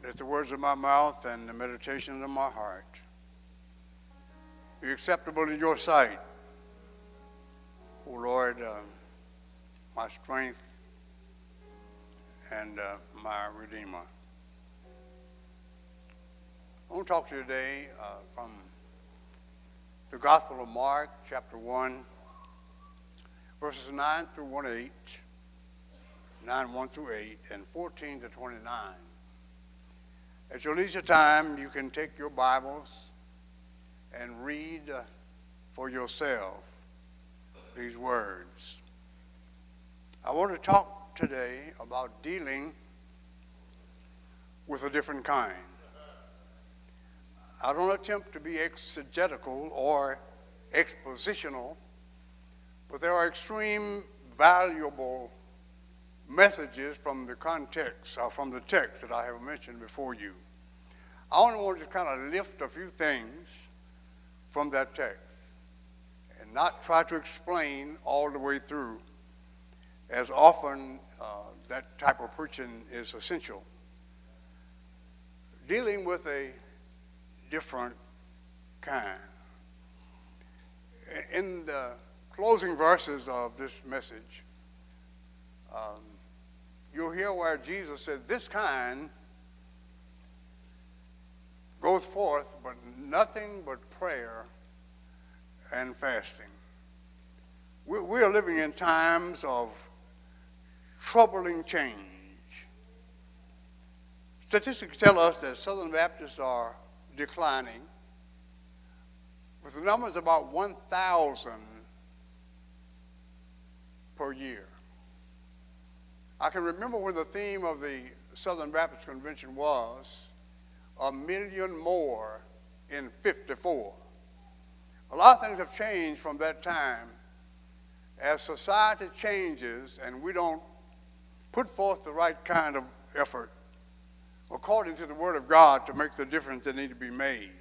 Let the words of my mouth and the meditations of my heart be acceptable in your sight, O Lord, my strength and my Redeemer. I want to talk to you today from the Gospel of Mark, chapter 1, verses 9 through 1 through 8, and 14 to 29. At your leisure time, you can take your Bibles and read for yourself these words. I want to talk today about dealing with a different kind. I don't attempt to be exegetical or expositional, but there are extreme valuable messages from the context, or from the text that I have mentioned before you. I only want to kind of lift a few things from that text and not try to explain all the way through, as often that type of preaching is essential. Dealing with a different kind. In the closing verses of this message, you'll hear where Jesus said, this kind goes forth, but nothing but prayer and fasting. We are living in times of troubling change. Statistics tell us that Southern Baptists are declining, with the numbers about 1,000 per year. I can remember when the theme of the Southern Baptist Convention was a million more in 54. A lot of things have changed from that time. As society changes and we don't put forth the right kind of effort according to the Word of God to make the difference that need to be made.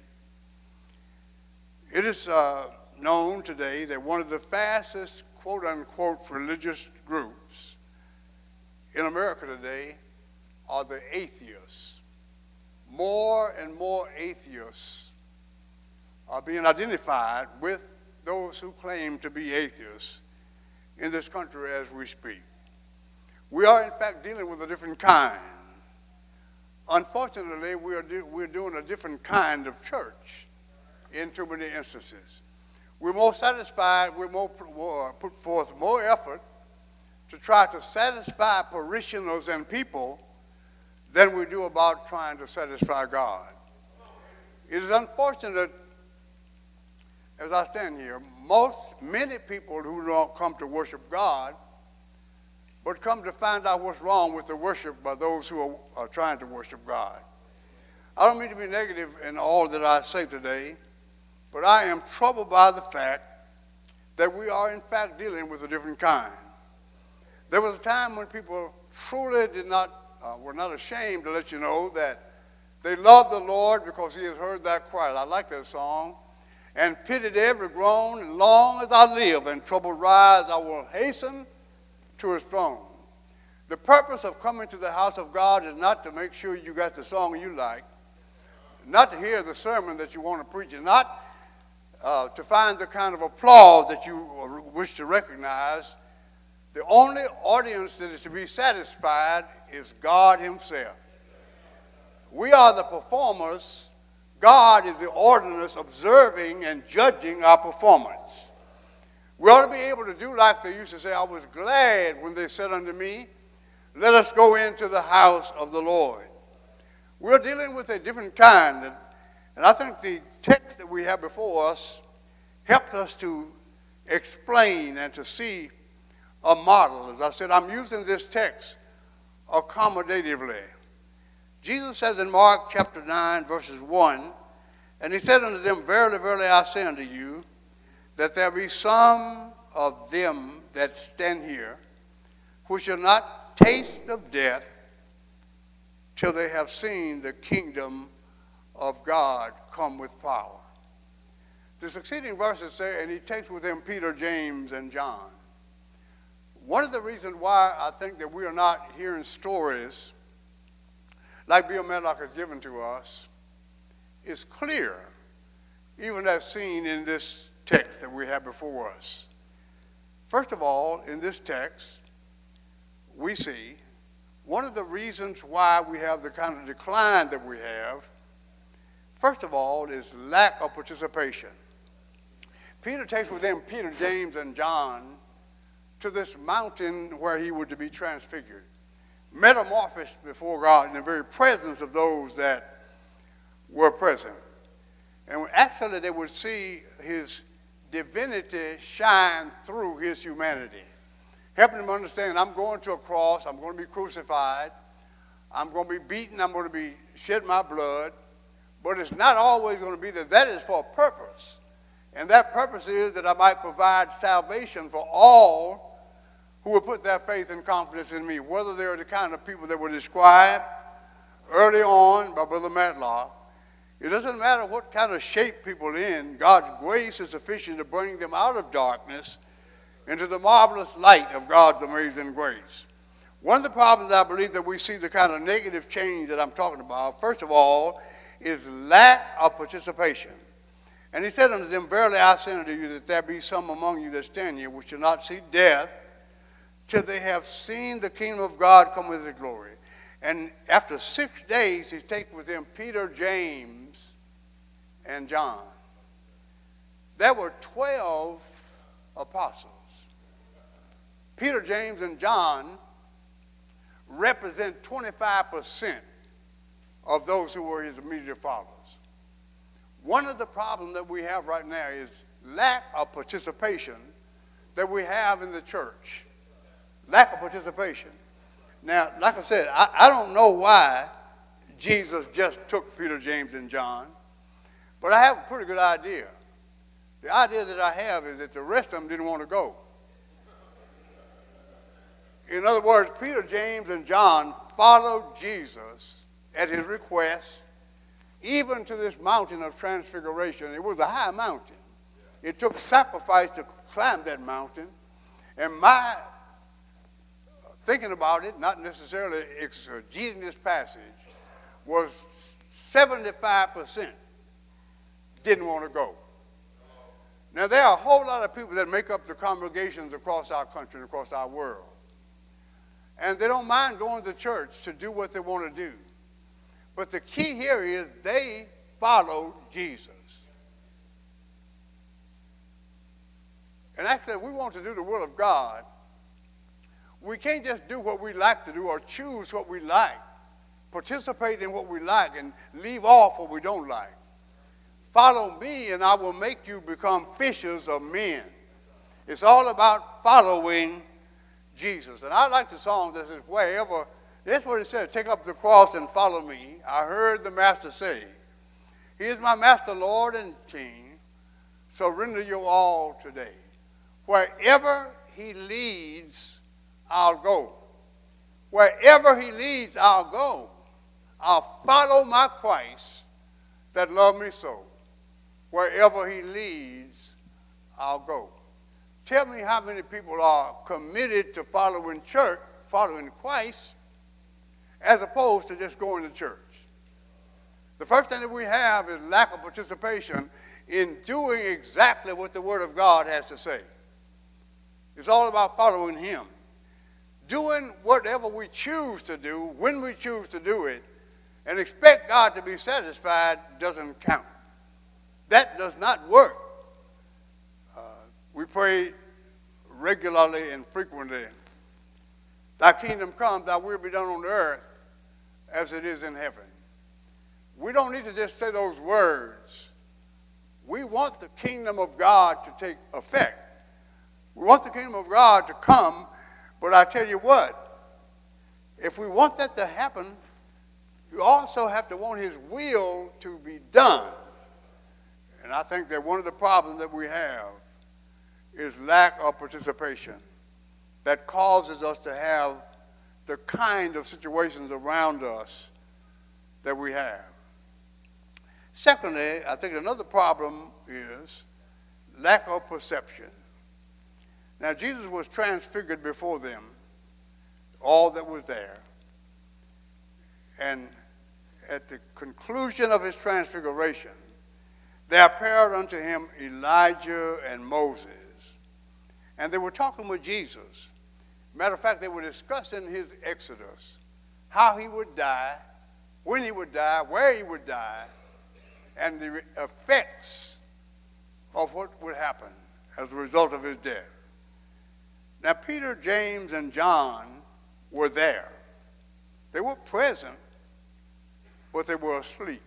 It is known today that one of the fastest quote-unquote religious groups in America today are the atheists. More and more atheists are being identified with those who claim to be atheists in this country as we speak. We are, in fact, dealing with a different kind. Unfortunately, we're doing a different kind of church in too many instances. We're more satisfied, we're put forth more effort to try to satisfy parishioners and people than we do about trying to satisfy God. It is unfortunate, as I stand here, many people who don't come to worship God, but come to find out what's wrong with the worship by those who are trying to worship God. I don't mean to be negative in all that I say today, but I am troubled by the fact that we are in fact dealing with a different kind. There was a time when people truly were not ashamed to let you know that they loved the Lord because he has heard that cry. I like that song. And pitied every groan, as long as I live and trouble rise, I will hasten to his throne. The purpose of coming to the house of God is not to make sure you got the song you like, not to hear the sermon that you want to preach, and not to find the kind of applause that you wish to recognize. The only audience that is to be satisfied is God himself. We are the performers. God is the ordinance observing and judging our performance. We ought to be able to do like they used to say, I was glad when they said unto me, let us go into the house of the Lord. We're dealing with a different kind, and I think the text that we have before us helps us to explain and to see a model. As I said, I'm using this text accommodatively. Jesus says in Mark chapter 9, verses 1, and he said unto them, verily, verily, I say unto you, that there be some of them that stand here, which shall not taste of death till they have seen the kingdom of God come with power. The succeeding verses say, and he takes with him Peter, James, and John. One of the reasons why I think that we are not hearing stories like Bill Medlock has given to us, is clear, even as seen in this text that we have before us. First of all, in this text, we see one of the reasons why we have the kind of decline that we have, first of all, is lack of participation. Peter takes with him Peter, James, and John to this mountain where he was to be transfigured, metamorphosed before God in the very presence of those that were present. And actually they would see his divinity shine through his humanity, helping them understand, I'm going to a cross, I'm going to be crucified, I'm going to be beaten, I'm going to be shed my blood, but it's not always going to be that. That is for a purpose. And that purpose is that I might provide salvation for all who will put their faith and confidence in me, whether they're the kind of people that were described early on by Brother Matlock. It doesn't matter what kind of shape people are in, God's grace is sufficient to bring them out of darkness into the marvelous light of God's amazing grace. One of the problems I believe that we see, the kind of negative change that I'm talking about, first of all, is lack of participation. And he said unto them, Verily I say unto you, that there be some among you that stand here which shall not see death till they have seen the kingdom of God come with his glory. And after 6 days, he takes with him Peter, James, and John. There were 12 apostles. Peter, James, and John represent 25% of those who were his immediate followers. One of the problems that we have right now is lack of participation that we have in the church. Lack of participation. Now, like I said, I don't know why Jesus just took Peter, James, and John, but I have a pretty good idea. The idea that I have is that the rest of them didn't want to go. In other words, Peter, James, and John followed Jesus at his request, even to this mountain of transfiguration. It was a high mountain. It took sacrifice to climb that mountain. And my thinking about it, not necessarily exegeting this passage, was 75% didn't want to go. Now, there are a whole lot of people that make up the congregations across our country and across our world. And they don't mind going to church to do what they want to do. But the key here is they followed Jesus. And actually, if we want to do the will of God, we can't just do what we like to do or choose what we like, participate in what we like, and leave off what we don't like. Follow me, and I will make you become fishers of men. It's all about following Jesus. And I like the song that says, wherever, that's what it says, take up the cross and follow me. I heard the Master say, he is my Master, Lord, and King. Surrender your all today. Wherever he leads, I'll go. Wherever he leads, I'll go. I'll follow my Christ that loved me so. Wherever he leads, I'll go. Tell me how many people are committed to following church, following Christ, as opposed to just going to church. The first thing that we have is lack of participation in doing exactly what the Word of God has to say. It's all about following him. Doing whatever we choose to do, when we choose to do it, and expect God to be satisfied doesn't count. That does not work. We pray regularly and frequently, thy kingdom come, thy will be done on earth as it is in heaven. We don't need to just say those words. We want the kingdom of God to take effect. We want the kingdom of God to come, but I tell you what, if we want that to happen, you also have to want his will to be done. And I think that one of the problems that we have is lack of participation that causes us to have the kind of situations around us that we have. Secondly, I think another problem is lack of perception. Now, Jesus was transfigured before them, all that was there. And at the conclusion of his transfiguration, there appeared unto him Elijah and Moses. And they were talking with Jesus. Matter of fact, they were discussing his exodus, how he would die, when he would die, where he would die, and the effects of what would happen as a result of his death. Now, Peter, James, and John were there. They were present, but they were asleep.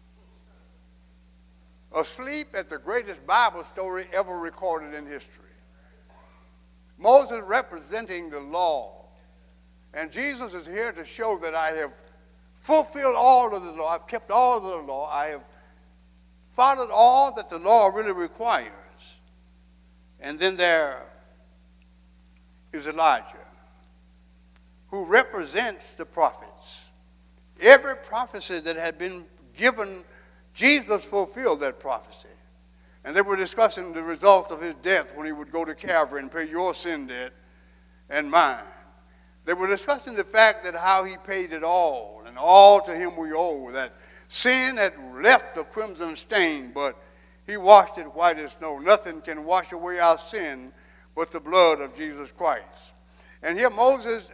Asleep at the greatest Bible story ever recorded in history. Moses representing the law. And Jesus is here to show that I have fulfilled all of the law. I've kept all of the law. I have followed all that the law really requires. And then there is Elijah, who represents the prophets. Every prophecy that had been given, Jesus fulfilled that prophecy. And they were discussing the result of his death when he would go to Calvary and pay your sin debt and mine. They were discussing the fact that how he paid it all, and all to him we owe, that sin had left a crimson stain, but he washed it white as snow. Nothing can wash away our sin but the blood of Jesus Christ. And here Moses,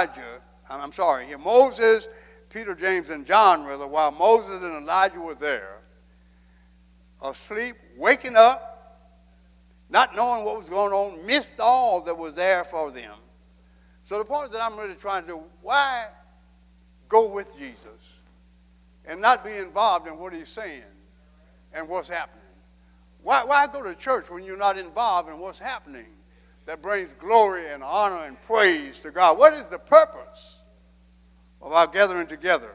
Peter, James, and John, while Moses and Elijah were there, asleep, waking up, not knowing what was going on, missed all that was there for them. So the point that I'm really trying to do, why go with Jesus and not be involved in what he's saying and what's happening? Why go to church when you're not involved in what's happening that brings glory and honor and praise to God? What is the purpose of our gathering together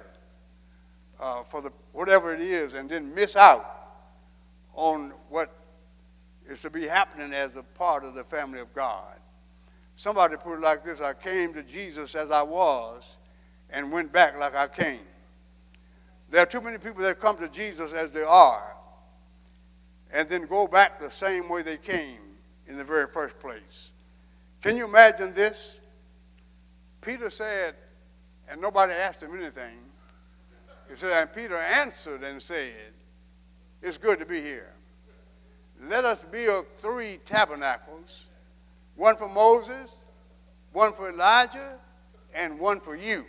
for whatever it is, and then miss out on what is to be happening as a part of the family of God? Somebody put it like this: I came to Jesus as I was and went back like I came. There are too many people that come to Jesus as they are and then go back the same way they came in the very first place. Can you imagine this? Peter said, and nobody asked him anything. He said, and Peter answered and said, it's good to be here. Let us build 3 tabernacles, one for Moses, one for Elijah, and one for you.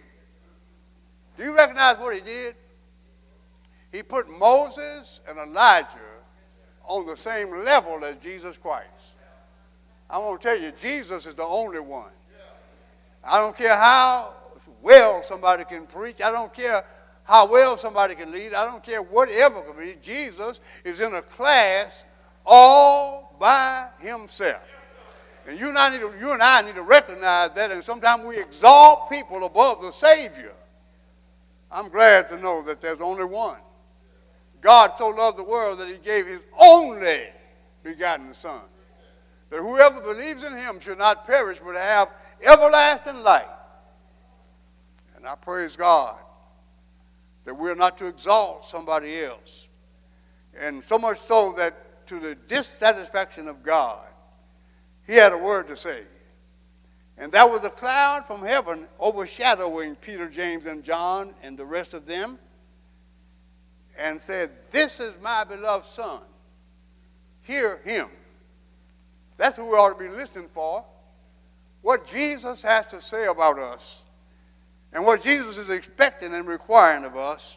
Do you recognize what he did? He put Moses and Elijah on the same level as Jesus Christ. I want to tell you, Jesus is the only one. I don't care how well somebody can preach. I don't care how well somebody can lead. I don't care whatever can be. Jesus is in a class all by himself. And you and I need to recognize that, and sometimes we exalt people above the Savior. I'm glad to know that there's only one. God so loved the world that he gave his only begotten Son, that whoever believes in him should not perish but have everlasting life. And I praise God that we're not to exalt somebody else. And so much so that to the dissatisfaction of God, he had a word to say. And that was a cloud from heaven overshadowing Peter, James, and John and the rest of them, and said, this is my beloved Son. Hear him. That's who we ought to be listening for. What Jesus has to say about us and what Jesus is expecting and requiring of us.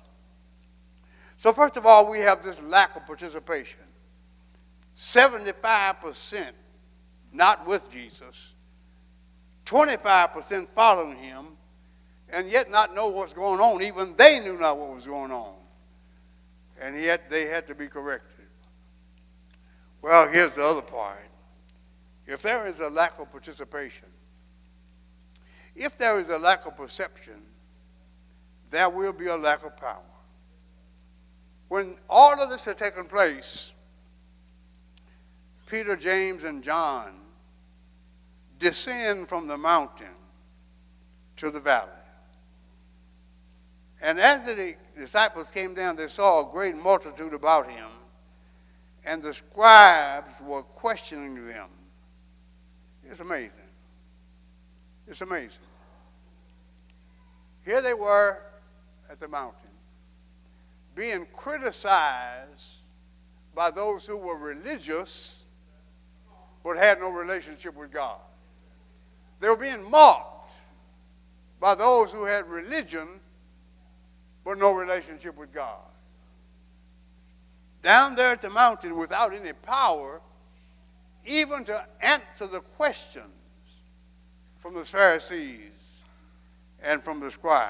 So first of all, we have this lack of participation. 75% not with Jesus, 25% following him, and yet not know what's going on. Even they knew not what was going on. And yet they had to be corrected. Well, here's the other part. If there is a lack of participation, if there is a lack of perception, there will be a lack of power. When all of this had taken place, Peter, James, and John descend from the mountain to the valley. And as the disciples came down, they saw a great multitude about him, and the scribes were questioning them. It's amazing. It's amazing. Here they were at the mountain. being criticized by those who were religious but had no relationship with God. They were being mocked by those who had religion but no relationship with God. Down there at the mountain without any power, even to answer the questions from the Pharisees and from the scribes.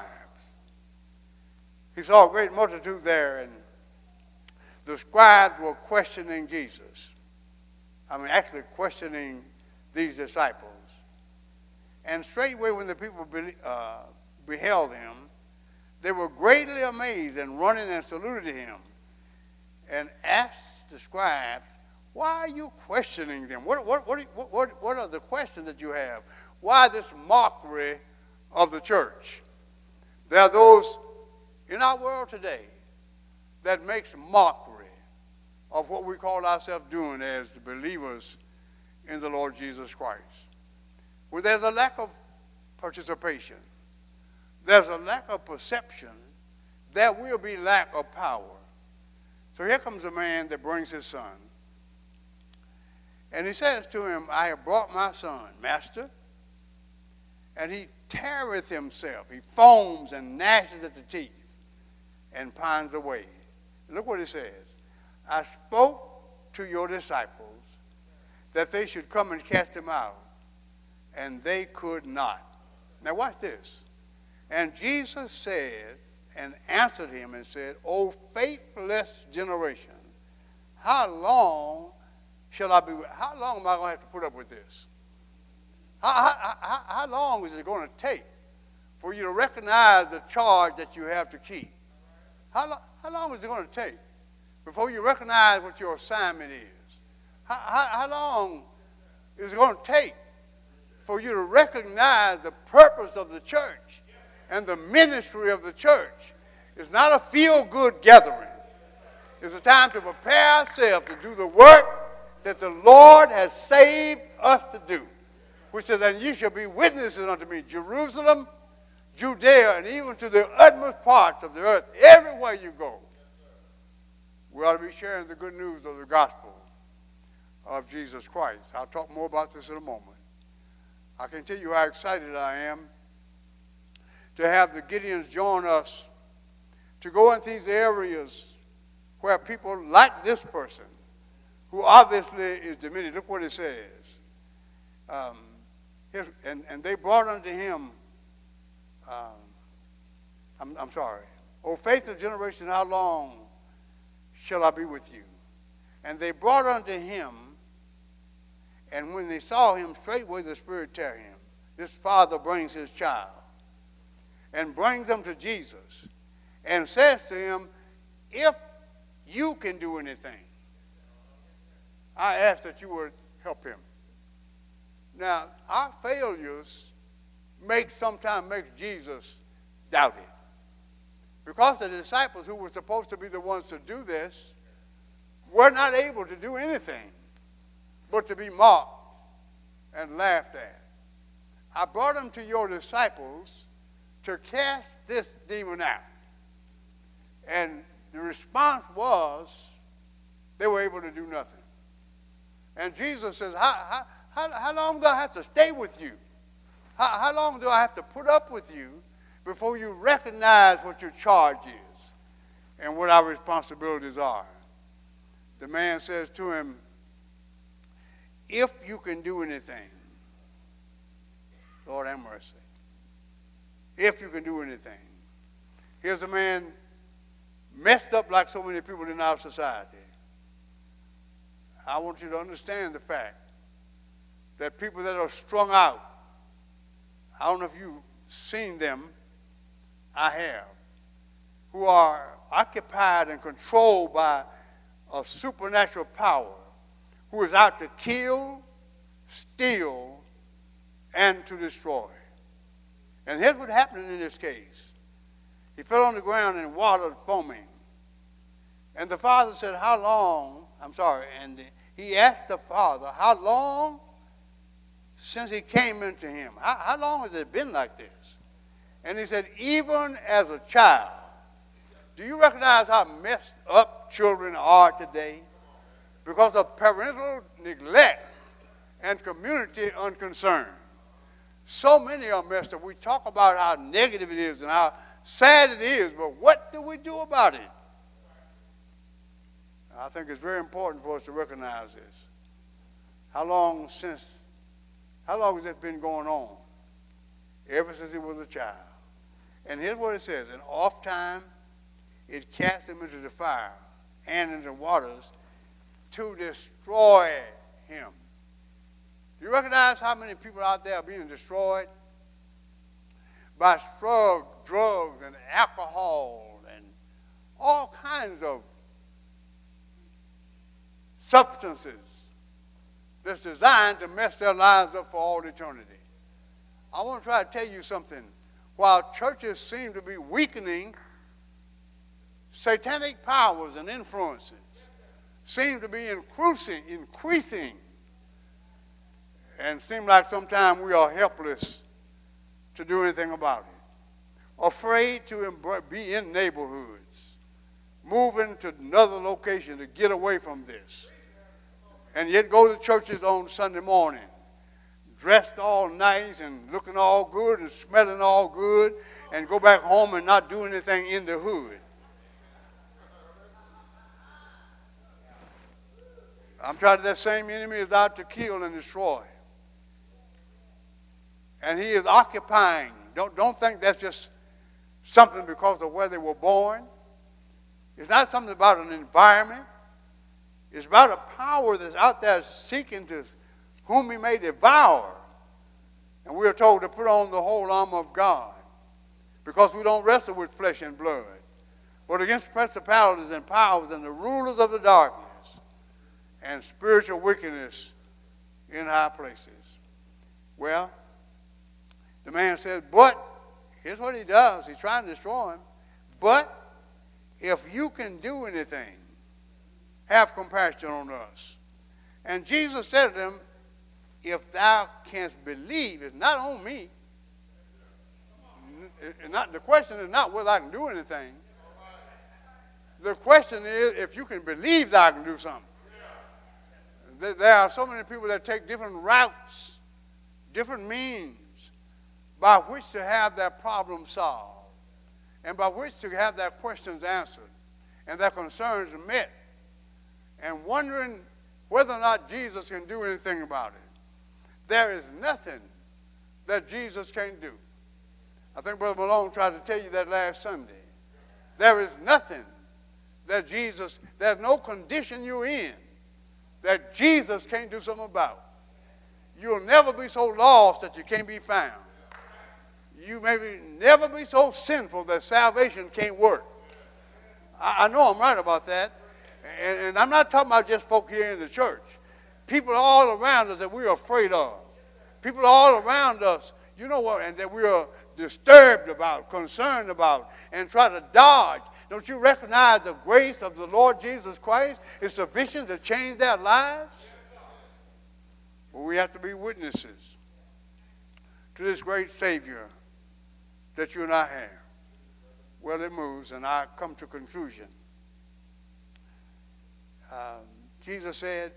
He saw a great multitude there, and the scribes were questioning Jesus. Actually questioning these disciples. And straightway when the people beheld him, they were greatly amazed and running and saluted him and asked the scribes, why are you questioning them? What are the questions that you have? Why this mockery of the church? There are those in our world today that makes mockery of what we call ourselves doing as believers in the Lord Jesus Christ. Where there's a lack of participation, there's a lack of perception, there will be lack of power. So here comes a man that brings his son. And he says to him, I have brought my son, Master. And he teareth himself. He foams and gnashes at the teeth and pines away. Look what he says. I spoke to your disciples that they should come and cast him out, and they could not. Now watch this. And Jesus said and answered him and said, O faithless generation, how long am I going to have to put up with this? How long is it going to take for you to recognize the charge that you have to keep? How long is it going to take before you recognize what your assignment is? How long is it going to take for you to recognize the purpose of the church and the ministry of the church? It's not a feel-good gathering. It's a time to prepare ourselves to do the work that the Lord has saved us to do, which says, and ye shall be witnesses unto me, Jerusalem, Judea, and even to the utmost parts of the earth, everywhere you go. We ought to be sharing the good news of the gospel of Jesus Christ. I'll talk more about this in a moment. I can tell you how excited I am to have the Gideons join us to go into these areas where people like this person, who obviously is diminished. Look what it says. And they brought unto him, I'm sorry. O faithless generation, how long shall I be with you? And they brought unto him, and when they saw him, straightway the Spirit tear him. This father brings his child and brings them to Jesus and says to him, if you can do anything, I ask that you would help him. Now, our failures sometimes make Jesus doubted. Because the disciples who were supposed to be the ones to do this were not able to do anything but to be mocked and laughed at. I brought them to your disciples to cast this demon out. And the response was they were able to do nothing. And Jesus says, how long do I have to stay with you? How long do I have to put up with you before you recognize what your charge is and what our responsibilities are? The man says to him, if you can do anything, Lord have mercy. If you can do anything. Here's a man messed up like so many people in our society. I want you to understand the fact that people that are strung out, I don't know if you've seen them, I have, who are occupied and controlled by a supernatural power who is out to kill, steal, and to destroy. And here's what happened in this case. He fell on the ground and water foaming. And the father said, and he asked the father, how long since he came into him? How long has it been like this? And he said, even as a child, Do you recognize how messed up children are today? Because of parental neglect and community unconcern. So many are messed up. We talk about how negative it is and how sad it is, but what do we do about it? I think it's very important for us to recognize this. How long has it been going on? Ever since he was a child. And here's what it says: and oft time it cast him into the fire and into the waters to destroy him. Do you recognize how many people out there are being destroyed by drugs and alcohol and all kinds of substances that's designed to mess their lives up for all eternity? I want to try to tell you something. While churches seem to be weakening, satanic powers and influences seem to be increasing, and seem like sometimes we are helpless to do anything about it. Afraid to be in neighborhoods, moving to another location to get away from this, and yet go to churches on Sunday morning, dressed all nice and looking all good and smelling all good, and go back home and not do anything in the hood. I'm trying to, that same enemy is out to kill and destroy. And he is occupying. Don't think that's just something because of where they were born. It's not something about an environment. It's about a power that's out there seeking to whom he may devour. And we are told to put on the whole armor of God, because we don't wrestle with flesh and blood, but against principalities and powers and the rulers of the darkness and spiritual wickedness in high places. Well, the man says, but here's what he does. He's trying to destroy him. But if you can do anything, have compassion on us. And Jesus said to them, if thou canst believe, it's not on me. The question is not whether I can do anything. The question is if you can believe that I can do something. There are so many people that take different routes, different means by which to have their problem solved and by which to have their questions answered and their concerns met, and wondering whether or not Jesus can do anything about it. There is nothing that Jesus can't do. I think Brother Malone tried to tell you that last Sunday. There is nothing that there's no condition you're in that Jesus can't do something about. You'll never be so lost that you can't be found. You may never be so sinful that salvation can't work. I know I'm right about that. And I'm not talking about just folk here in the church. People all around us that we're afraid of. People all around us, you know what, and that we are disturbed about, concerned about, and try to dodge. Don't you recognize the grace of the Lord Jesus Christ is sufficient to change their lives? Well, we have to be witnesses to this great Savior that you and I have. Well, it moves, and I come to conclusion. Jesus said,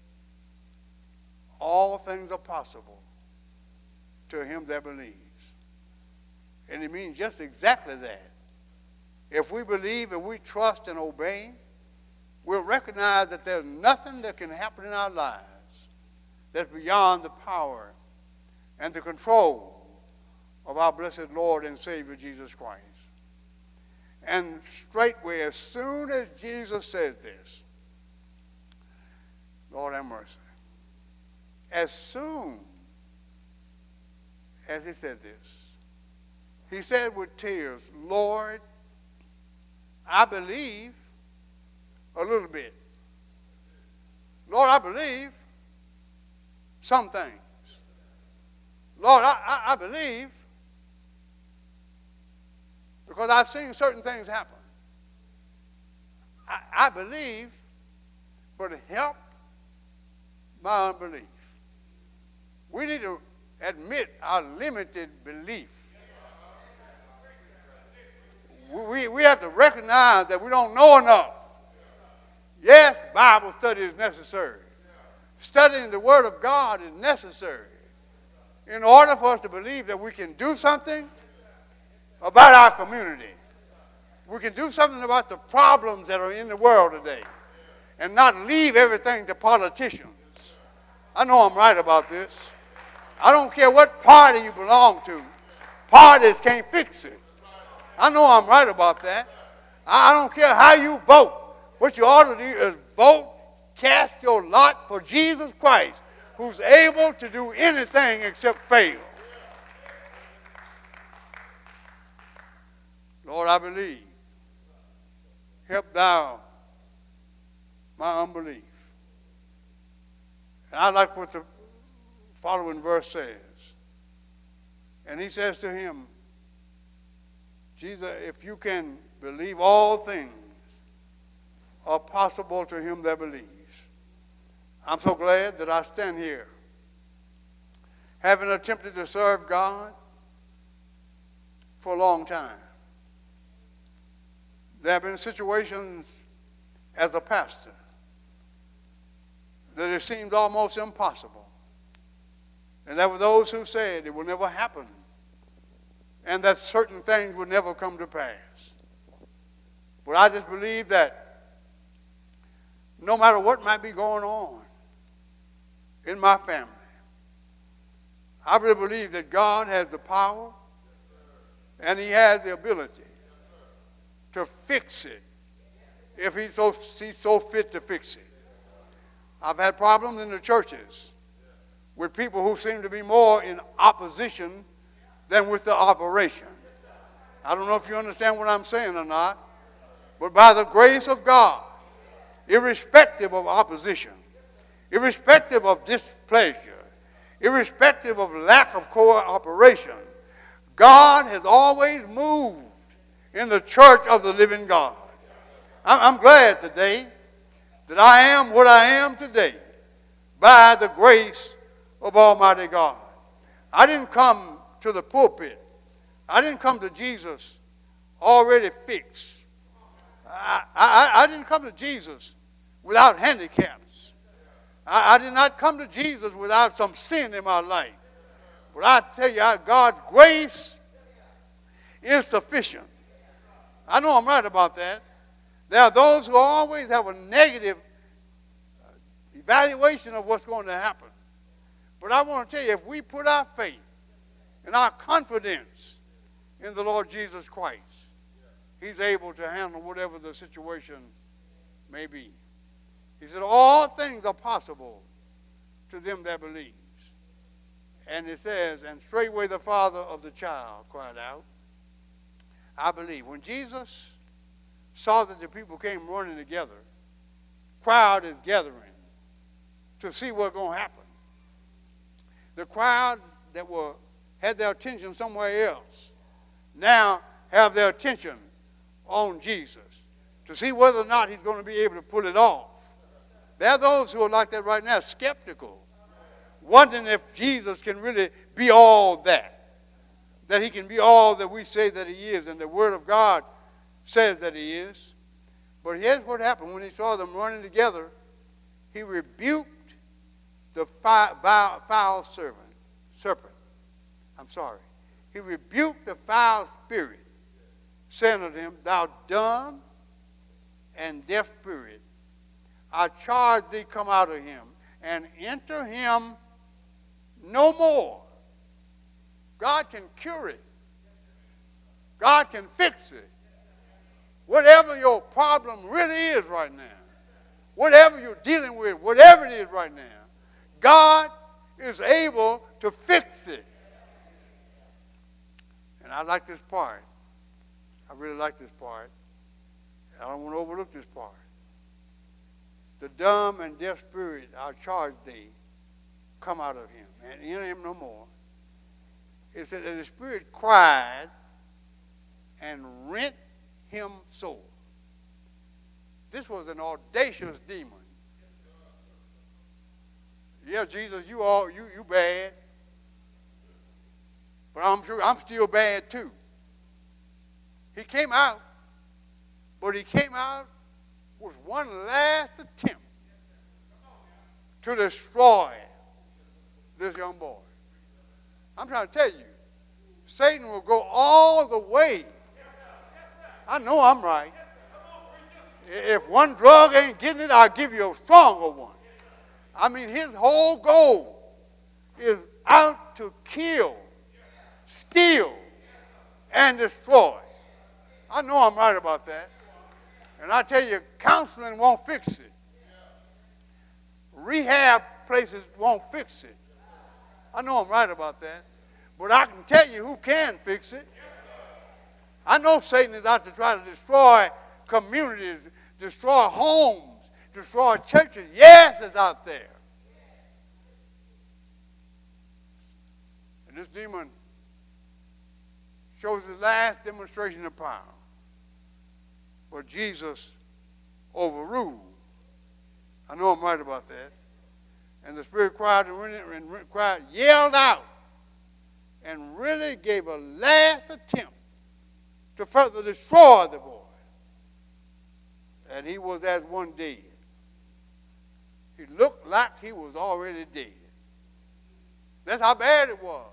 all things are possible to him that believes. And it means just exactly that. If we believe and we trust and obey, we'll recognize that there's nothing that can happen in our lives that's beyond the power and the control of our blessed Lord and Savior Jesus Christ. And straightway, as soon as Jesus says this, Lord have mercy, as soon as he said this, he said with tears, Lord, I believe a little bit. Lord, I believe some things. Lord, I believe because I've seen certain things happen. I believe, but help my unbelief. We need to admit our limited belief. We have to recognize that we don't know enough. Yes, Bible study is necessary. Studying the Word of God is necessary in order for us to believe that we can do something about our community. We can do something about the problems that are in the world today and not leave everything to politicians. I know I'm right about this. I don't care what party you belong to. Parties can't fix it. I know I'm right about that. I don't care how you vote. What you ought to do is vote, cast your lot for Jesus Christ, who's able to do anything except fail. Lord, I believe. Help thou my unbelief. And I like what the following verse says. And he says to him, Jesus, if you can believe, all things are possible to him that believes. I'm so glad that I stand here, having attempted to serve God for a long time. There have been situations as a pastor that it seemed almost impossible. And there were those who said it will never happen and that certain things would never come to pass. But I just believe that no matter what might be going on in my family, I really believe that God has the power and he has the ability to fix it if he's so fit to fix it. I've had problems in the churches with people who seem to be more in opposition than with the operation. I don't know if you understand what I'm saying or not, but by the grace of God, irrespective of opposition, irrespective of displeasure, irrespective of lack of cooperation, God has always moved in the church of the living God. I'm glad today that I am what I am today by the grace of Almighty God. I didn't come to the pulpit. I didn't come to Jesus already fixed. I didn't come to Jesus without handicaps. I did not come to Jesus without some sin in my life. But I tell you, God's grace is sufficient. I know I'm right about that. There are those who always have a negative evaluation of what's going to happen. But I want to tell you, if we put our faith and our confidence in the Lord Jesus Christ, he's able to handle whatever the situation may be. He said, all things are possible to them that believes. And it says, and straightway the father of the child cried out, I believe. When Jesus saw that the people came running together, crowd is gathering to see what's going to happen. The crowds that had their attention somewhere else now have their attention on Jesus to see whether or not he's going to be able to pull it off. There are those who are like that right now, skeptical, wondering if Jesus can really be all that he can be all that we say that he is, and the Word of God says that he is. But here's what happened. When he saw them running together, he rebuked the foul serpent. He rebuked the foul spirit, saying unto him, thou dumb and deaf spirit, I charge thee, come out of him, and enter him no more. God can cure it. God can fix it. Whatever your problem really is right now, whatever you're dealing with, whatever it is right now, God is able to fix it. And I like this part. I really like this part. I don't want to overlook this part. The dumb and deaf spirit, I charge thee, come out of him, and enter him no more. It said that the spirit cried and rent him sore. This was an audacious demon. Yeah, Jesus, you bad. But I'm sure I'm still bad too. He came out, but he came out with one last attempt to destroy this young boy. I'm trying to tell you, Satan will go all the way. I know I'm right. If one drug ain't getting it, I'll give you a stronger one. I mean, his whole goal is out to kill, steal, and destroy. I know I'm right about that. And I tell you, counseling won't fix it. Rehab places won't fix it. I know I'm right about that. But I can tell you who can fix it. I know Satan is out to try to destroy communities, destroy homes, destroy churches. Yes, it's out there. And this demon shows his last demonstration of power. But Jesus overruled. I know I'm right about that. And the Spirit cried and cried, yelled out, and really gave a last attempt to further destroy the boy. And he was as one dead. He looked like he was already dead. That's how bad it was.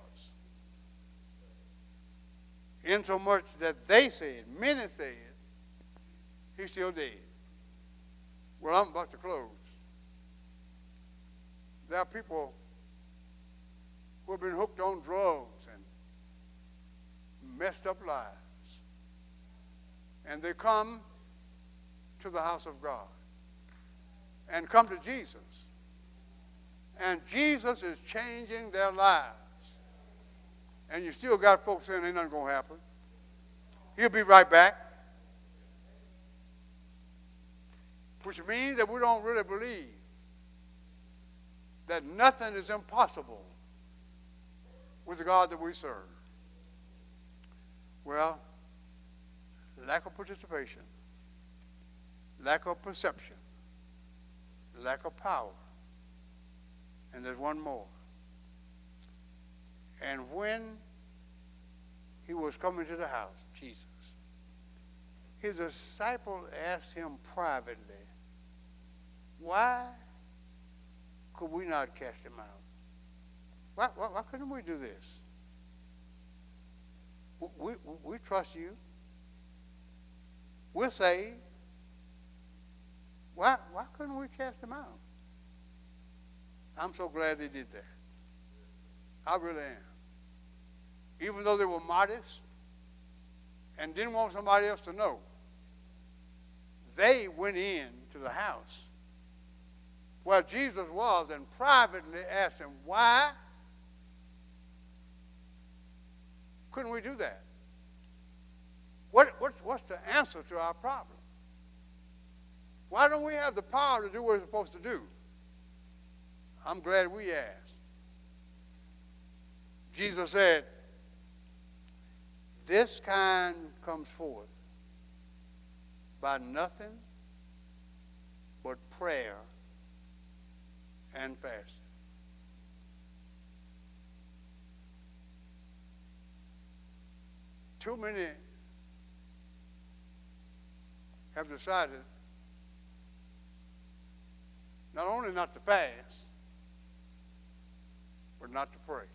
Insomuch that they said, many said, he's still dead. Well, I'm about to close. There are people who have been hooked on drugs and messed up lives. And they come to the house of God and come to Jesus. And Jesus is changing their lives. And you still got folks saying ain't nothing going to happen. He'll be right back. Which means that we don't really believe that nothing is impossible with the God that we serve. Well, lack of participation, lack of perception, lack of power. And there's one more. And when he was coming to the house, Jesus, his disciple asked him privately, why could we not cast him out? Why couldn't we do this? We trust you. We're saved. Why couldn't we cast him out? I'm so glad they did that. I really am. Even though they were modest and didn't want somebody else to know, they went in to the house where Jesus was and privately asked him, why couldn't we do that? What's the answer to our problem? Why don't we have the power to do what we're supposed to do? I'm glad we asked. Jesus said, this kind comes forth by nothing but prayer and fasting. Too many have decided not only not to fast, but not to pray.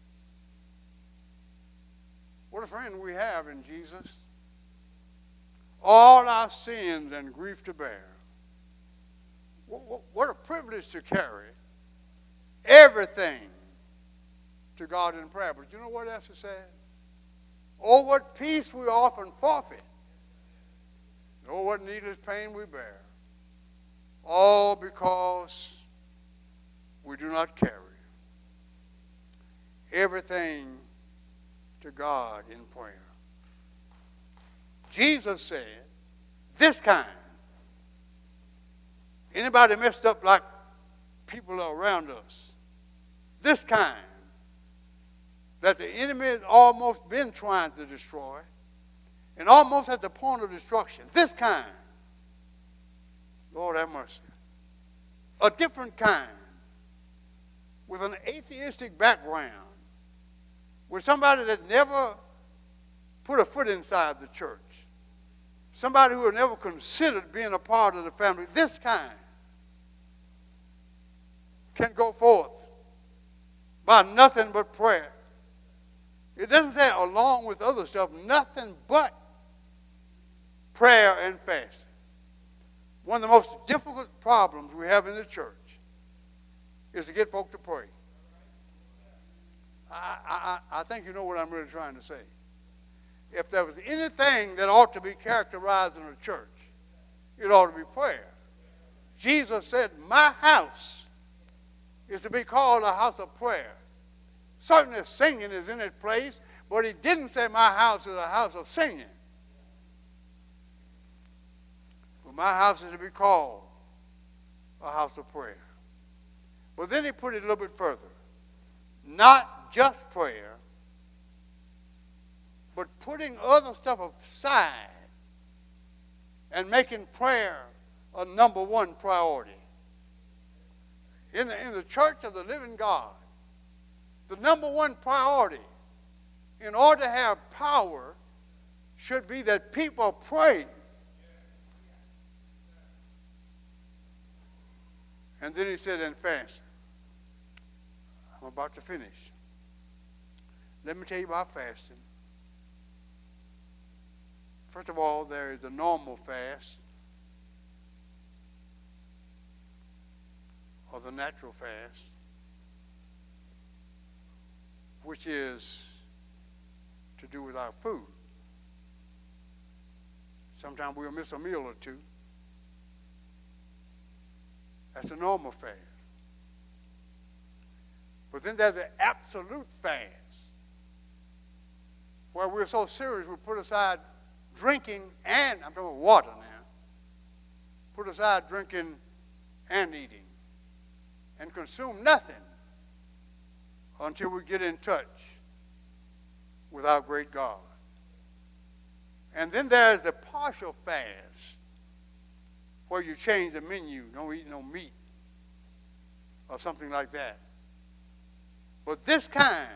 What a friend we have in Jesus. All our sins and grief to bear. What a privilege to carry everything to God in prayer. But you know what else it says? Oh, what peace we often forfeit. Oh, what needless pain we bear. All because we do not carry everything to God in prayer. Jesus said, this kind. Anybody messed up like people around us? This kind that the enemy has almost been trying to destroy and almost at the point of destruction. This kind. Lord have mercy. A different kind with an atheistic background, with somebody that never put a foot inside the church. Somebody who had never considered being a part of the family, this kind, can go forth by nothing but prayer. It doesn't say along with other stuff, nothing but prayer and fasting. One of the most difficult problems we have in the church is to get folk to pray. I think you know what I'm really trying to say. If there was anything that ought to be characterized in a church, it ought to be prayer. Jesus said, my house is to be called a house of prayer. Certainly singing is in its place, but he didn't say my house is a house of singing. But my house is to be called a house of prayer. But then he put it a little bit further. Not just prayer, but putting other stuff aside and making prayer a number one priority. In the church of the living God, the number one priority in order to have power should be that people pray. And then he said, and fast. I'm about to finish. Let me tell you about fasting. First of all, there is a normal fast, or the natural fast, which is to do with our food. Sometimes we'll miss a meal or two. That's a normal fast. But then there's the absolute fast, where we're so serious we put aside drinking and, I'm talking about water now, put aside drinking and eating, and consume nothing until we get in touch with our great God. And then there's the partial fast, where you change the menu, don't eat no meat, or something like that. But this kind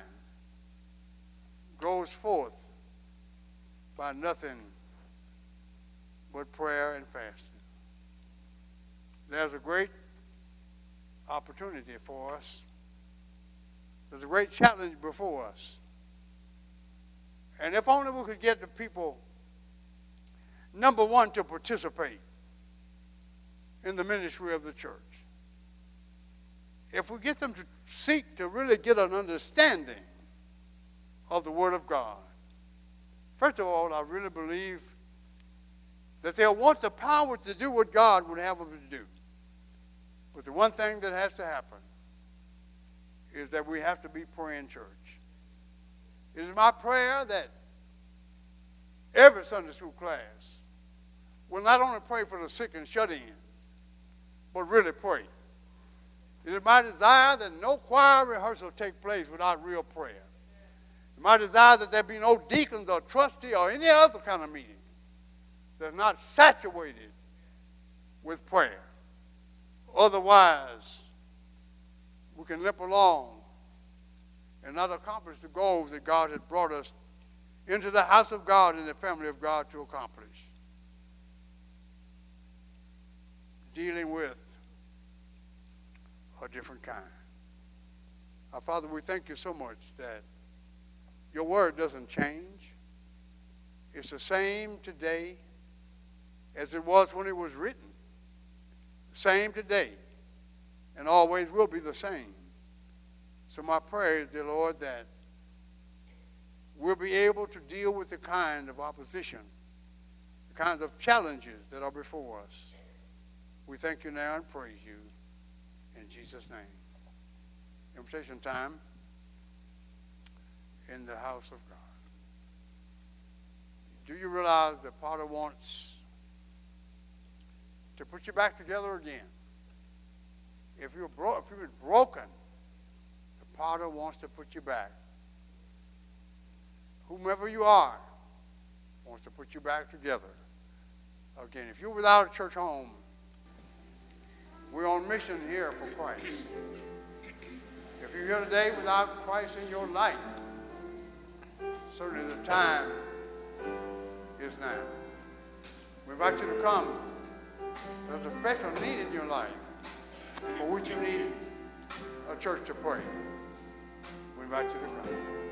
goes forth by nothing but prayer and fasting. There's a great opportunity for us. There's a great challenge before us. And if only we could get the people, number one, to participate in the ministry of the church. If we get them to seek to really get an understanding of the Word of God. First of all, I really believe that they'll want the power to do what God would have them to do. But the one thing that has to happen is that we have to be praying church. It is my prayer that every Sunday school class will not only pray for the sick and shut-ins, but really pray. It is my desire that no choir rehearsal take place without real prayer. It is my desire that there be no deacons or trustee or any other kind of meeting that's not saturated with prayer. Otherwise, we can limp along and not accomplish the goals that God has brought us into the house of God and the family of God to accomplish. Dealing with a different kind. Our Father, we thank you so much that your word doesn't change. It's the same today as it was when it was written. Same today and always will be the same. So my prayer is, dear Lord, that we'll be able to deal with the kind of opposition, the kinds of challenges that are before us. We thank you now and praise you in Jesus' name. Invitation time in the house of God. Do you realize that Potter wants to put you back together again? If you've been broken, the Potter wants to put you back. Whomever you are wants to put you back together again. If you're without a church home, we're on mission here for Christ. If you're here today without Christ in your life, certainly the time this now. We invite you to come. There's a special need in your life for which you need a church to pray. We invite you to come.